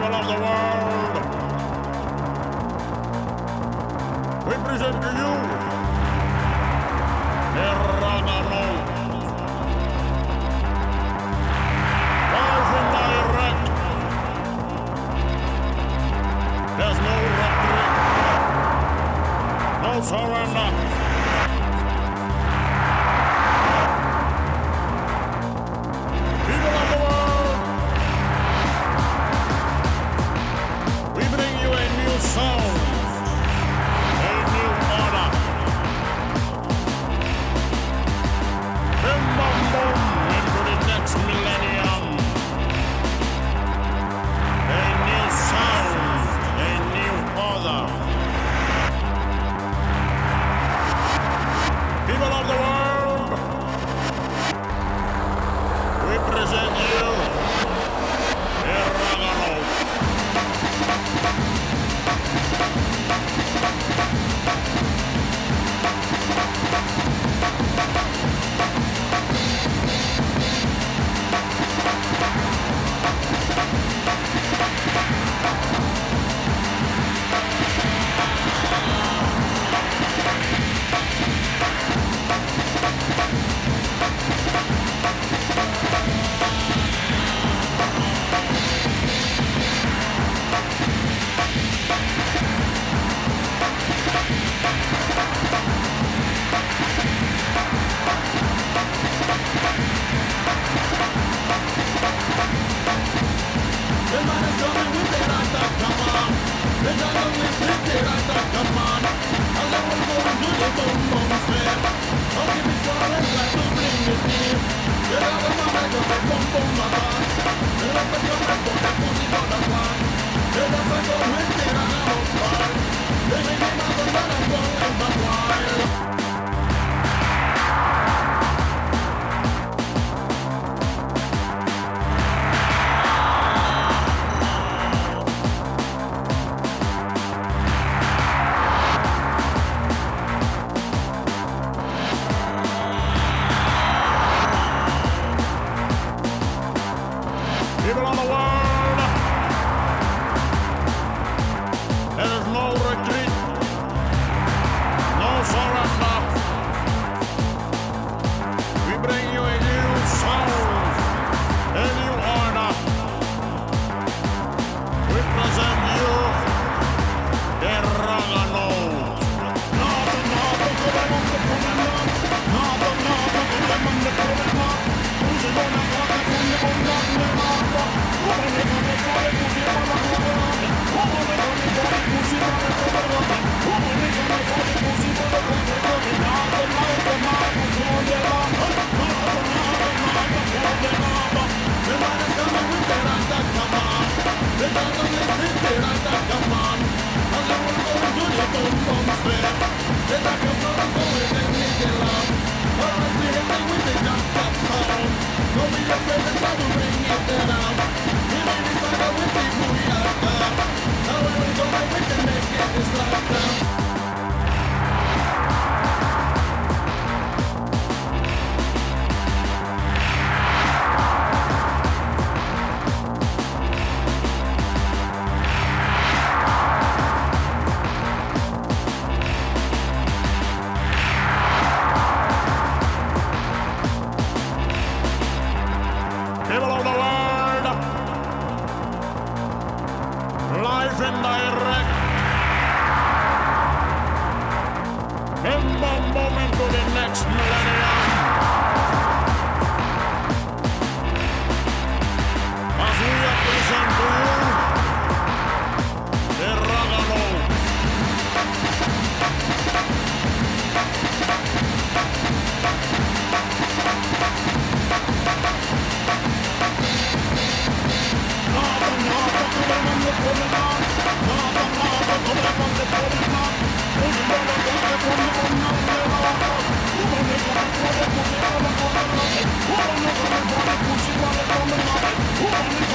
People of the world, we present to you Erragano, live and direct. There's no retreat, no surrender. People of the world, we bring you a new sound, a new order. Bim bum bum into the next millennium. A new sound, a new order. People of the world, we present you Erragano. The man is coming with the right command. The jungle is with the right command. And then we're going to the boom boom fair. I'll give it for and try to bring it in. The other man is going to boom boom man. The other man is going to pussy on the plan. The other man is with the right command. The make him out of that I'm going back wild. People of the world, there is no retreat, no surrender. We bring you a new sound, a new order. We present you Erragano. People of the world, live and direct, bim bum bum into the next millennium. As we present to you Erragano. Pussy,